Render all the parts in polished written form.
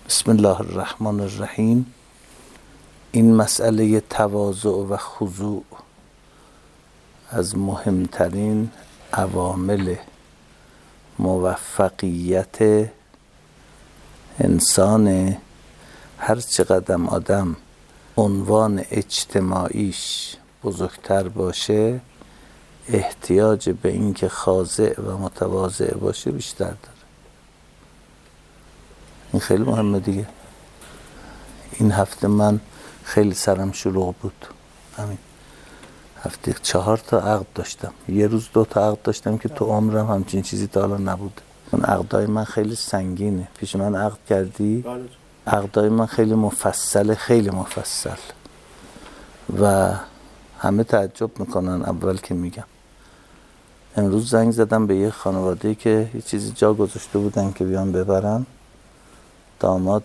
بسم الله الرحمن الرحیم. این مسئله تواضع و خضوع از مهمترین عوامل موفقیت انسان. هر چقدر آدم عنوان اجتماعیش بزرگتر باشه، احتیاج به این که خاضع و متواضع باشه بیشتر داره. این خیلی مهمه دیگه. این هفته من خیلی سرم شلوغ بود. همین هفته 4 تا عقد داشتم. یه روز 2 تا عقد داشتم که تو عمرم همچین چیزی تا حالا نبود. اون عقدای من خیلی سنگینه. پیش من عقد کردی؟ عقدای من خیلی مفصل و همه تعجب میکنن اول که میگم. امروز زنگ زدم به یه خانواده‌ای که یه چیزی جا گذاشته بودن که بیان ببرن. داماد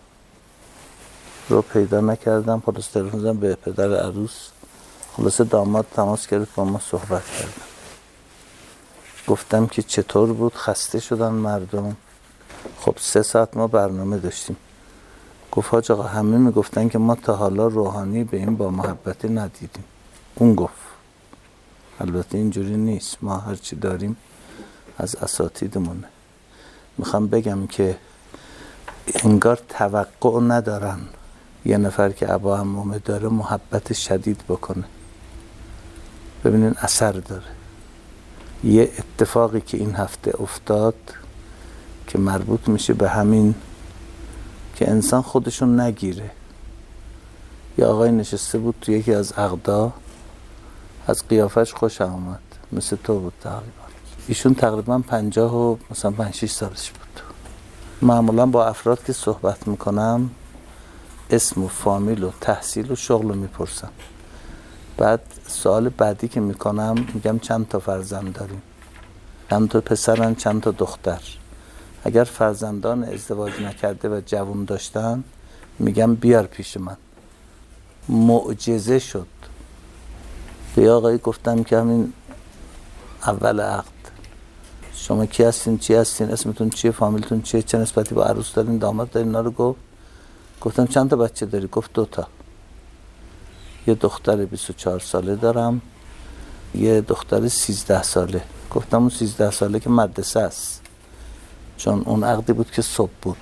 رو پیدا نکردم. خلاص تلفن زدم به پدر عروس. خلاص داماد تماس گرفت با ما صحبت کردم. گفتم که چطور بود؟ خسته شدن مردم. خب 3 ساعت ما برنامه داشتیم. گفت حاج آقا همه میگفتن که ما تا حالا روحانی به این با محبتی ندیدیم. اون گفت البته اینجوری نیست، ما هرچی داریم از اساتیدمونه. میخوام بگم که انگار توقع ندارن یه نفر که ابا عمومه داره محبت شدید بکنه. ببینین اثر داره. یه اتفاقی که این هفته افتاد که مربوط میشه به همین که انسان خودشون نگیره. یه آقای نشسته بود تو یکی از عقدا، از قیافش خوشم اومد، مثل تو بود تقریبا. ایشون تقریبا 50 و مثلا 5-6 سالش بود. معمولا با افراد که صحبت میکنم اسم و فامیل و تحصیل و شغل رو میپرسم. بعد سوال بعدی که میکنم میگم چند تا فرزند داریم؟ چند تا پسرن، چند تا دختر؟ اگر فرزندان ازدواج نکرده و جوان داشتن میگم بیار پیش من. معجزه شد. به آقایی گفتم که همین اول عقد شما کی هستین، چی هستین، اسمتون چیه، فامیلتون چیه، چه نسبتی با عروس دارین، داماد دارین؟ اینا رو گفتم چند تا بچه داری؟ گفت 2 تا. یه دختر 24 ساله دارم، یه دختر 13 ساله. گفتم اون 13 ساله که مدرسه است، چون اون عقدی بود که صبح بود.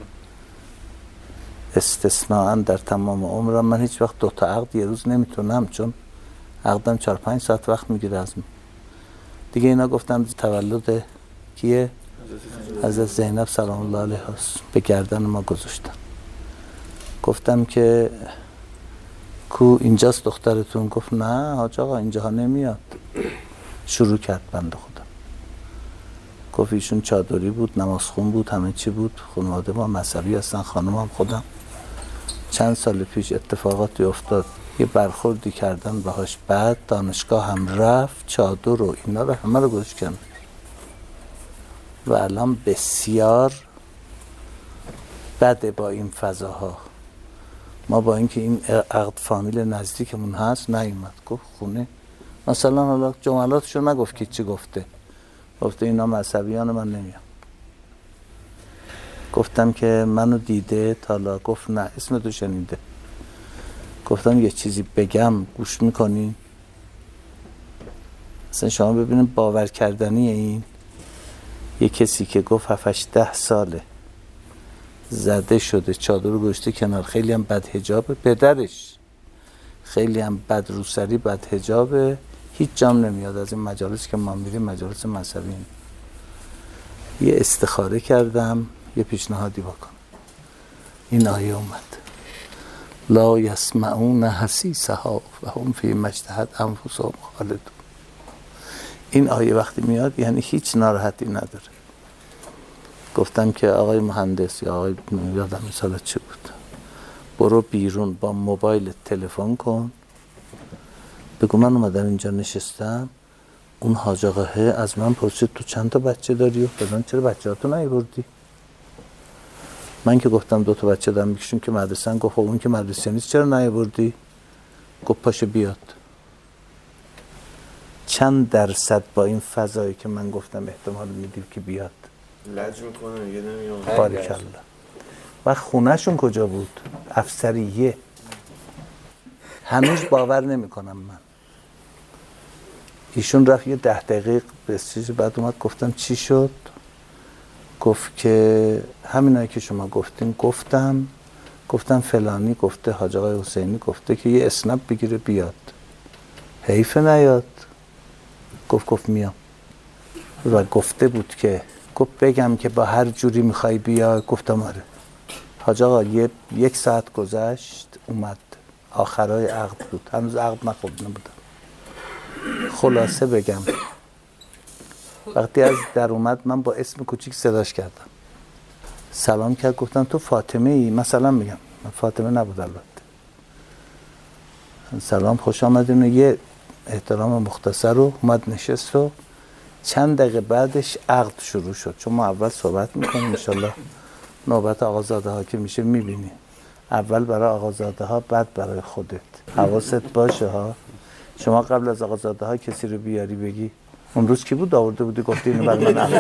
استثناءً در تمام عمرم من هیچ وقت 2 تا عقد یه روز نمیتونم، چون عقدم 4-5 ساعت وقت میگیره از من دیگه. اینا گفتم تولد کیه؟ حضرت زینب سلام الله علیها به گردن ما گذاشتن. گفتم که کو اینجاست دخترتون؟ گفت نه حاج آقا اینجاها نمیاد. شروع کرد بنده خدا. گفت ایشون چادری بود، نمازخون بود، همه چی بود. خانواده ما مذهبی هستن، خانمم خودم. چند سال پیش اتفاقاتی افتاد، یه برخوردی کردن باهاش، بعد دانشگاه هم رفت، چادر رو اینا رو همه رو گوش کردن و الان بسیار بده با این فضاها. ما با اینکه این عقد فامیل نزدیکمون هست نیومد، گفت خونه. مثلا حالا جملاتشو نگفت که چی گفته اینا مذهبیان من نمیام. گفتم که منو دیده تالا؟ گفت نه. اسم تو شنیده؟ گفتم یه چیزی بگم گوش میکنی؟ اصلا شما ببینیم باور کردنی این. یه کسی که گفت 7-8 ساله زده شده، چادر رو گذاشته کنار، خیلی هم بد حجابه، پدرش خیلی هم بد روسری، بد حجابه، هیچ جام نمیاد از این مجالسی که ما میریم، مجالس مذهبی. یه استخاره کردم یه پیشنهادی بکن. این آیه اومد لا یسمعون حسیسها و هم فی ما اشتهت انفسهم خالدون. این آیه وقتی میاد یعنی هیچ ناراحتی نداره. گفتم که آقای مهندس یا آقای یادم مثلا چی بود، برو بیرون با موبایل تلفن کن، بگو من اومدم اینجا نشستم، اون حاج آقاه از من پرسید تو چند تا بچه داری و فلان، چرا بچه‌هاتو نیاوردی؟ من که گفتم 2 تا بچه دارم، میگشون که مدرسه‌ن. گفت اون که مدرسه نیست چرا نیاوردی؟ گفت پاشه بیاد. چند درصد با این فضایی که من گفتم احتمال میدیم که بیاد؟ لج میکنه میگه نمیام. باریکالله. و خونهشون کجا بود؟ افسریه. هنوز باور نمیکنم من. ایشون رفت یه 10 دقیقه بسیج، بعد اومد گفتم چی شد؟ گفت که همینایی که شما گفتین گفتم فلانی گفته، حاج آقای حسینی گفته که یه اسنپ بگیره بیاد. حیف نیاد. گفت میام. و گفته بود که گفت بگم که با هر جوری میخوای بیا. گفتم آره. حاج آقا 1 ساعت گذشت اومد، آخرای عقد بود، هنوز عقد نخورده بودم. خلاصه بگم وقتی از در اومد من با اسم کوچیک صداش کردم، سلام کرد، گفتم تو فاطمه ای؟ مثلا میگم من فاطمه نبود البته. سلام خوش آمدین. یه احترام مختصر رو اومد نشست و چند دقیقه بعدش عقد شروع شد. چون ما اول صحبت میکنیم، انشالله نوبت آقازاده ها که میشه میبینی. اول برای آقازاده ها، بعد برای خودت. حواست باشه ها. شما قبل از آقازاده ها کسی رو بیاری بگی اون روز کی بود آورده بودی گفتی اینو برای من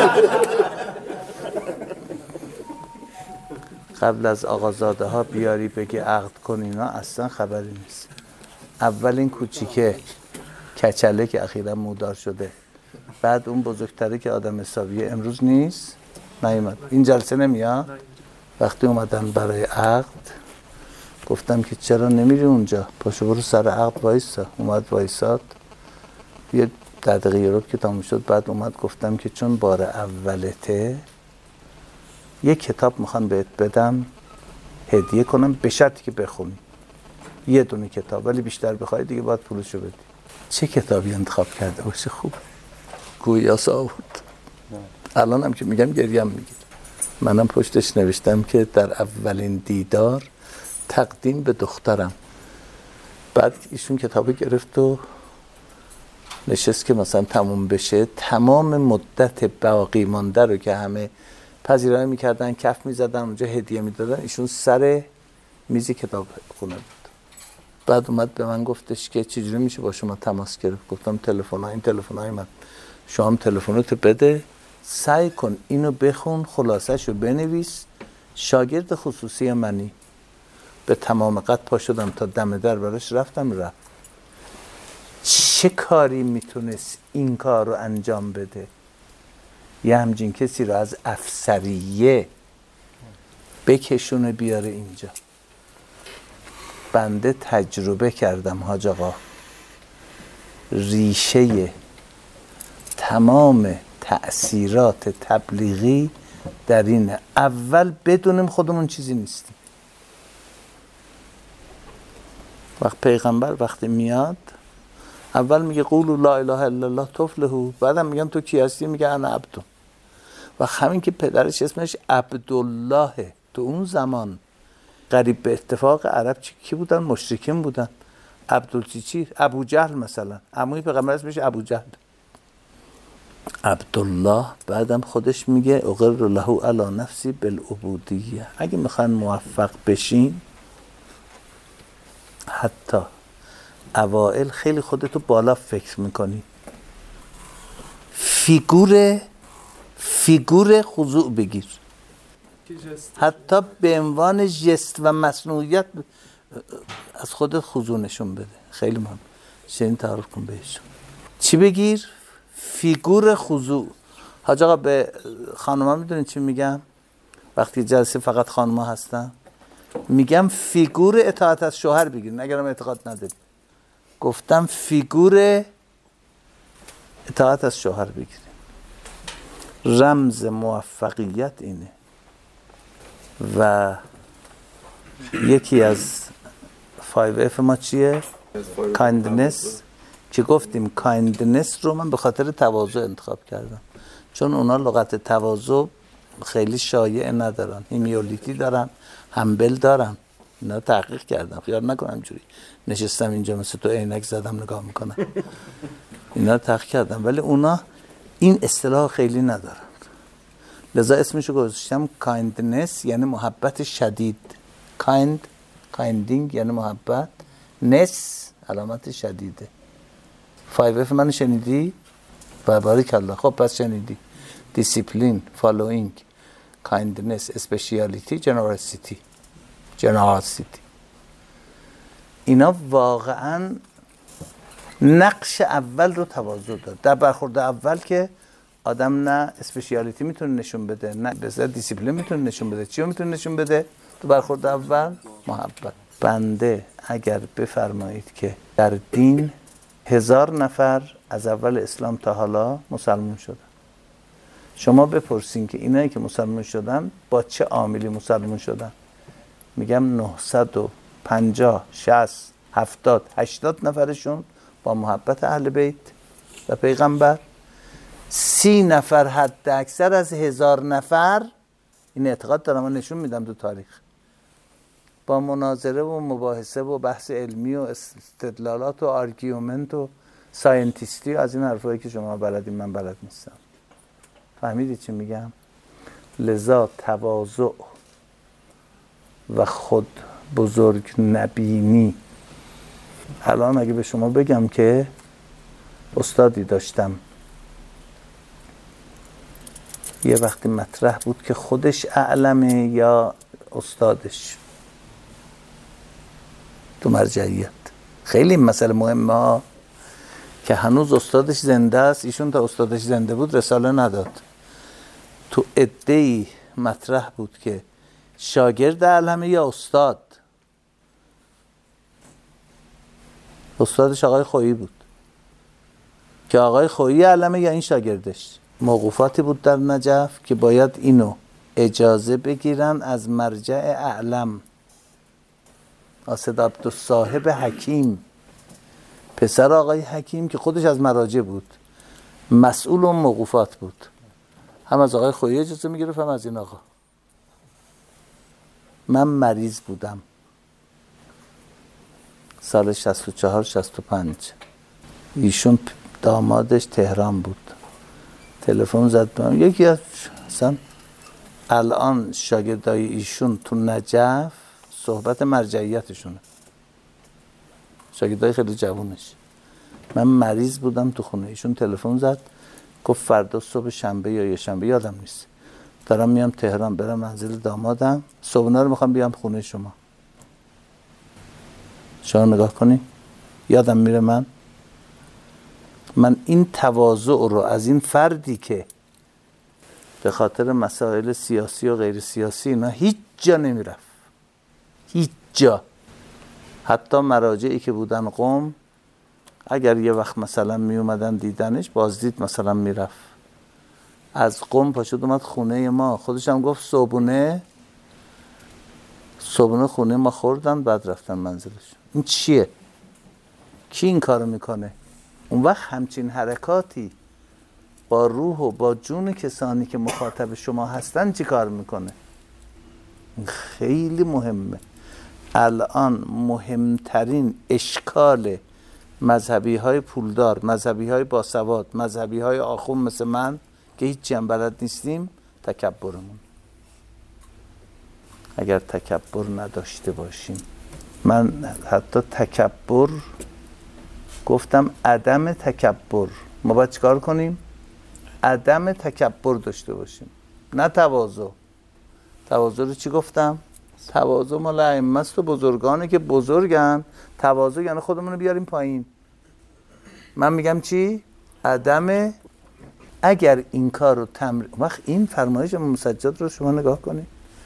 قبل از آقازاده ها بیاری بگی عقد کن، اینا اصلا خبری نیست. اول این کوچیکه کچله که اخیرا مودار شده، بعد اون بزرگتره که آدم حسابیه امروز نیست، نیومد این جلسه نمیاد. وقتی اومدن برای عقد گفتم که چرا نمیری اونجا، پاشو برو سر عقد وایسا. اومد وایساد، یه 10 دقیقه رو که تموم شد بعد اومد گفتم که چون بار اولته یه کتاب میخوام بهت بدم هدیه کنم به شرطی که بخونی، یه دونه کتاب، ولی بیشتر بخوای دیگه باید پولشو بدی. چه کتابی انتخاب کرده باشه؟ خوب گویاسا بود. الان هم که میگم گریم میگیر. منم پشتش نوشتم که در اولین دیدار تقدیم به دخترم. بعد ایشون کتابی گرفت و نشست که مثلا تموم بشه، تمام مدت باقی مانده رو که همه پذیرایی میکردن، کف میزدن، اونجا هدیه میدادن، ایشون سر میزی کتاب خونه بود. بعد اومد به من گفتش که چجوری میشه با شما تماس گرفت؟ گفتم این تلفن‌های من. شما هم تلفناتو بده، سعی کن اینو بخون، خلاصه‌شو بنویس، شاگرد خصوصی منی. به تمام قد پا شدم تا دم در براش رفت. چه کاری میتونست این کار رو انجام بده؟ یه همچین کسی رو از افسریه بکشونه بیاره اینجا. بنده تجربه کردم حاج آقا، ریشه تمام تأثیرات تبلیغی در اینه. اول بدونیم خودمون چیزی نیستیم. پیغمبر وقتی میاد اول میگه قولوا لا اله الا الله تفلحوا، بعدم میگن تو کی هستی؟ میگه انا عبد. و همین که پدرش اسمش عبدالله، تو اون زمان قریب به اتفاق عرب کی بودن؟ مشرکین بودن. چی؟ ابو جهل مثلا، عموی پیغمبر اسمش ابو جهل. عبدالله. بعدم خودش میگه اقر له علی نفسی بالعبودیه. اگه میخوان موفق بشین، حتی اوائل خیلی خودتو بالا فکر میکنی، فیگور خضوع بگیر، حتی به عنوان ژست و مصنوعیت از خودت خضوع نشون بده. خیلی مهم. چنین تعارف کن بهشون. چی بگیر؟ فیگور خضوع. حاج آقا به خانوما میدونین چی میگم؟ وقتی جلسه فقط خانوما هستن میگم فیگور اطاعت از شوهر بگیرین، اگرم اعتقاد نداری. گفتم فیگور اطاعت از شوهر بگیرین. رمز موفقیت اینه. و یکی از 5F ما چیه؟ کایندنس. که گفتیم کایندنس رو من به خاطر تواضع انتخاب کردم، چون اونا لغت تواضع خیلی شایع ندارن، هیمیولیتی دارن، همبل دارن. اینا تحقیق کردم، خیال نکنم جوری نشستم اینجا مثل تو عینک زدم نگاه میکنم. اینا تحقیق کردم، ولی اونا این اصطلاح خیلی ندارن. لذا اسمشو گذاشتم کایندنس، یعنی محبت شدید. کایندینگ یعنی محبت، نس علامت شدیده. 5F منو شنیدی؟ بارک الله. خب پس شنیدی. دیسیپلین، فالوینگ، کایندنس، اسپشیالیتی، جنراسیتی. اینا واقعا نقش اول رو تواضع داد. در برخورد اول که آدم نه اسپشیالیتی میتونه نشون بده، نه دیسیپلین میتونه نشون بده. چی رو میتونه نشون بده تو برخورد اول؟ محبت. بنده اگر بفرمایید که در دین 1000 نفر از اول اسلام تا حالا مسلمان شدن، شما بپرسین که اینایی که مسلمان شدن با چه عاملی مسلمان شدن، میگم 950 60 70 80 نفرشون با محبت اهل بیت و پیغمبر، 30 نفر حد اکثر از 1000 نفر، این اعتقاد دارم و نشون میدم تو تاریخ، با مناظره و مباحثه و بحث علمی و استدلالات و آرگیومنت و ساینتیستی و از این حرفایی که شما بلدین من بلد نیستم. فهمیدی چی میگم؟ لذا تواضع و خود بزرگ نبینی. الان اگه به شما بگم که استادی داشتم یه وقتی مطرح بود که خودش اعلمه یا استادش تو مرجعیت، خیلی مسئله مهمه ها، که هنوز استادش زنده است. ایشون تا استادش زنده بود رساله نداد. تو عده‌ای مطرح بود که شاگرد اعلمه یا استاد. استادش آقای خویی بود که آقای خویی اعلمه یا این شاگردش. موقوفاتی بود در نجف که باید اینو اجازه بگیرن از مرجع اعلم، آسد عبدالصاحب حکیم، پسر آقای حکیم که خودش از مراجع بود، مسئول اون موقوفات بود. هم از آقای خویی اجازه میگرفت هم از این آقا. من مریض بودم سال 64 65. ایشون دامادش تهران بود. تلفن زد به من، یکی از اصلا الان شاگردای ایشون تو نجف صحبت مرجعیتشونه، شاگردای خیلی جوونش. من مریض بودم تو خونه. ایشون تلفن زد گفت فردا صبح شنبه یا یه شنبه یادم نیست دارم میام تهران برم منزل دامادم، صبحونه رو میخوام بیام خونه شما. شما نگاه کنی یادم میره. من این تواضع رو از این فردی که به خاطر مسائل سیاسی و غیر سیاسی اینا هیچ جا نمیرفت، هیچ جا. حتی مراجعی که بودن قم اگر یه وقت مثلا می اومدن دیدنش بازدید مثلا میرفت. از قم پاشد اومد خونه ما، خودش هم گفت صبحونه خونه ما خوردن بعد رفتن منزلش. این چیه؟ کی این کارو میکنه؟ اون وقت همچین حرکاتی با روح و با جون کسانی که مخاطب شما هستن چی کار میکنه؟ خیلی مهمه. الان مهمترین اشکال مذهبی های پولدار، مذهبی های باسواد، مذهبی های آخوند مثل من که هیچی هم بلد نیستیم تکبرمون. اگر تکبر نداشته باشیم، من حتی تکبر گفتم عدم تکبر، ما باید چیکار کنیم؟ عدم تکبر داشته باشیم، نه تواضع. تواضع رو چی گفتم؟ تواضع مال ائمه است و بزرگانی که بزرگن. تواضع یعنی خودمون رو بیاریم پایین. من میگم چی؟ عدم. اگر این کار رو وقت این فرمایش امام سجاد رو شما نگاه کنید.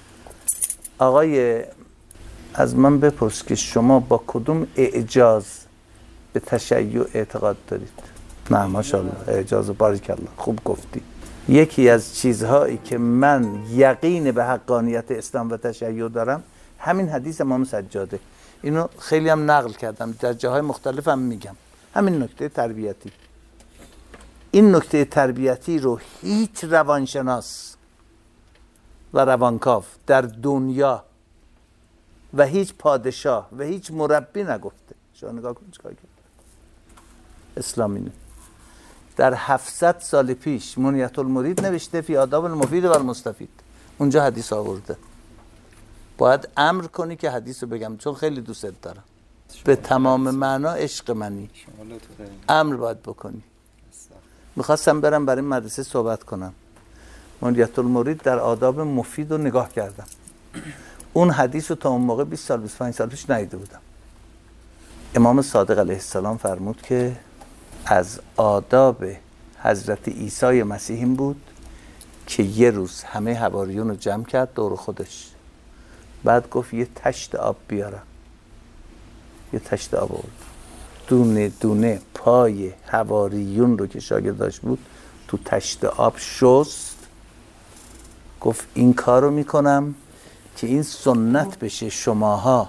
آقای از من بپرس که شما با کدوم اعجاز به تشیع اعتقاد دارید؟ نه ماشاءالله اعجاز بارک الله، خوب گفتی. یکی از چیزهایی که من یقین به حقانیت اسلام و تشیع دارم همین حدیث امام سجاده. اینو خیلی هم نقل کردم، در جاهای مختلف هم میگم. همین نکته تربیتی، این نکته تربیتی رو هیچ روانشناس و روانکاو در دنیا و هیچ پادشاه و هیچ مربی نگفته. شما نگاه کن چیکار کرد اسلام. اینه در 700 سال پیش منیت المرید نوشته فی آداب المفید و المستفید، اونجا حدیث آورده. باید امر کنی که حدیث رو بگم چون خیلی دوست دارم. به تمام معنا عشق منی، امر باید بکنی. میخواستم برم برای مدرسه صحبت کنم، منیت المرید در آداب مفید رو نگاه کردم. اون حدیث رو تا اون موقع 20 سال 25 سال پیش ندیده بودم. امام صادق علیه السلام فرمود که از آداب حضرت عیسی مسیح این بود که یه روز همه حواریون رو جمع کرد دور خودش، بعد گفت یه تشت آب بیارم. یه تشت آب آورد، دونه دونه پای حواریون رو که شاگرداش بود تو تشت آب شست. گفت این کار رو میکنم که این سنت بشه، شماها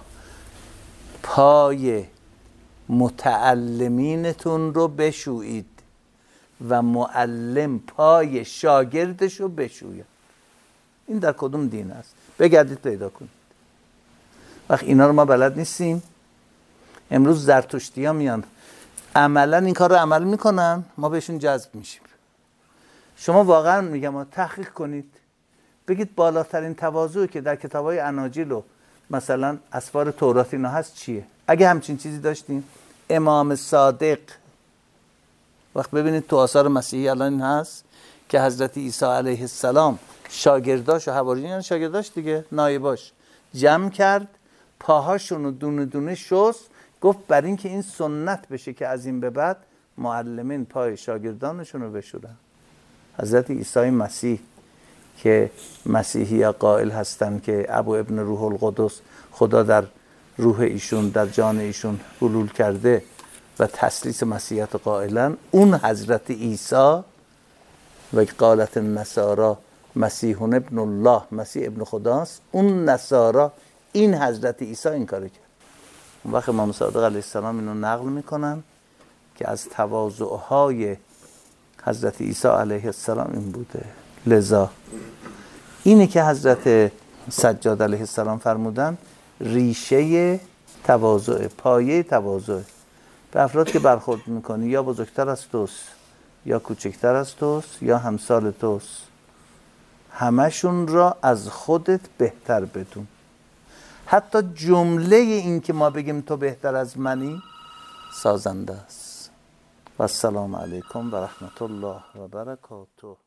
پای متعلمینتون رو بشویید و معلم پای شاگردش رو بشوید. این در کدوم دین است؟ بگردید پیدا کنید. وقت اینا رو ما بلد نیستیم. امروز زرتشتی ها میان عملا این کار رو عمل میکنن، ما بهشون جذب میشیم. شما واقعا میگم تحقیق کنید، بگید بالاترین تواضعی که در کتابای اناجیل و مثلا اسفار تورات اینا هست چیه؟ اگه همچین چیزی داشتیم، امام صادق، وقت ببینید تو آثار مسیحی الان این هست که حضرت عیسی علیه السلام شاگرداش و حواریون شاگرداش دیگه نایباش جمع کرد، پاهاشون رو دونه دونه شست، گفت بر این که این سنت بشه که از این به بعد معلمین پای شاگردانشون رو بشورن. حضرت عیسی مسیح که مسیحی قائل هستن که ابو ابن روح القدس، خدا در روح ایشون در جان ایشون حلول کرده و تثلیث مسیحیت قائلن، اون حضرت عیسی و قالت النصارى مسیح ابن الله، مسیح ابن خداست، اون نصارا این حضرت عیسی این کارو کرد. اون وقت امام صادق علیه السلام اینو نقل میکنن که از تواضعهای حضرت عیسی علیه السلام این بوده. لذا اینه که حضرت سجاد علیه السلام فرمودن ریشه تواضع، پایه تواضع. به افراد که برخورد میکنی یا بزرگتر از توست یا کوچکتر از توست یا همسال توست، همشون را از خودت بهتر بدون. حتی جمله این که ما بگیم تو بهتر از منی سازنده است. و السلام علیکم و رحمت الله و برکاته.